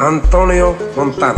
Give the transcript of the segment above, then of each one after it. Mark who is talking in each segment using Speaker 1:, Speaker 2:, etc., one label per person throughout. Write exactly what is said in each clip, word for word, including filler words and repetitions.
Speaker 1: Antonio Montana.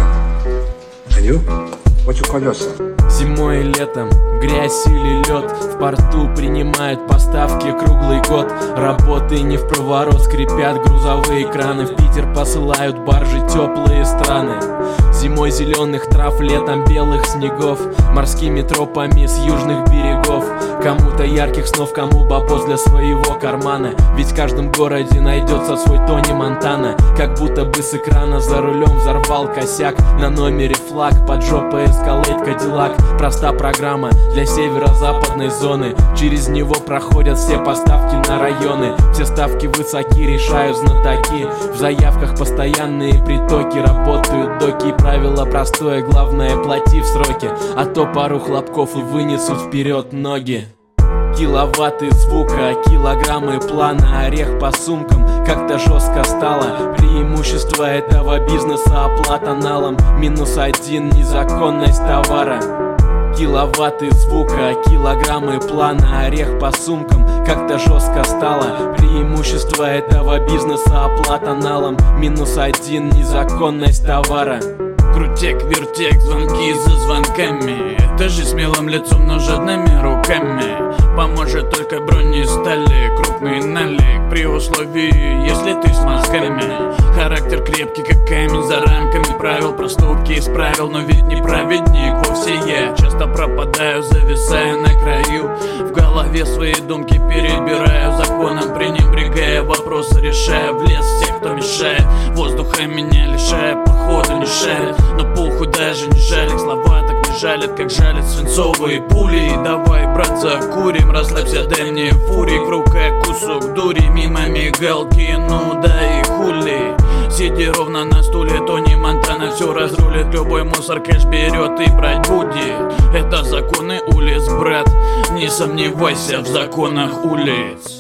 Speaker 1: And you? What you call yourself?
Speaker 2: Зимой и летом, грязь или лед, в порту принимают поставки круглый год. Работы не в проворот, скрипят грузовые краны. В Питер посылают баржи теплые страны. Зимой зеленых трав, летом белых снегов, морскими тропами с южных берегов. Кому-то ярких снов, кому бабос для своего кармана. Ведь в каждом городе найдется свой Тони Монтана. Как будто бы с экрана за рулем взорвал косяк. На номере флаг, под жопой эскалейт Кадиллак. Проста программа для северо-западной зоны. Через него проходят все поставки на районы. Все ставки высоки, решают знатоки. В заявках постоянные притоки. Работают доки, правило простое, главное плати в сроки. А то пару хлопков и вынесут вперед ноги. Киловатты звука, килограммы плана, орех по сумкам, как-то жестко стало. Преимущество этого бизнеса — оплата налом. Минус один — незаконность товара. Киловатты звука, килограммы плана, орех по сумкам, как-то жестко стало. Преимущество этого бизнеса — оплата налом. Минус один — незаконность товара.
Speaker 3: Крутек-вертек, звонки за звонками. Даже смелым лицом, но жадными руками поможет только бронестали, крупный налик. При условии, если ты с мозгами. Характер крепкий, как камень, за рамками правил. Проступки исправил, но ведь не праведник вовсе я. Часто пропадаю, зависая на краю. В голове свои думки перебираю, законом пренебрегая, вопросы решая. В лес всех, кто мешает, воздуха меня лишая, походу не шарит. Но похуй, даже не жалит, слова так не жалят, как жалят свинцовые пули. И давай, брат, закурим, расслабься, дай мне фурик. В руках кусок дури, мимо мигалки, ну да и хули. Сиди ровно на стуле, Тони Монтана все разрулит. Любой мусор кэш берет и брать будет. Это законы улиц, брат, не сомневайся в законах улиц.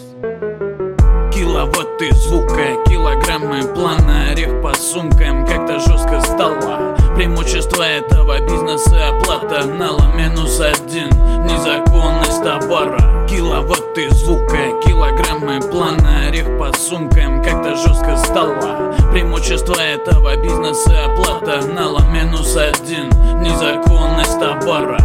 Speaker 3: Киловатты звука, килограммы плана, орех по сумкам, как-то жестко стало. Преимущество этого бизнеса — оплата налом. Минус один — незаконность товара. Киловатты звука, килограммы плана, орех по сумкам, как-то жестко стало. Преимущество этого бизнеса — оплата налом. Минус один — незаконность товара.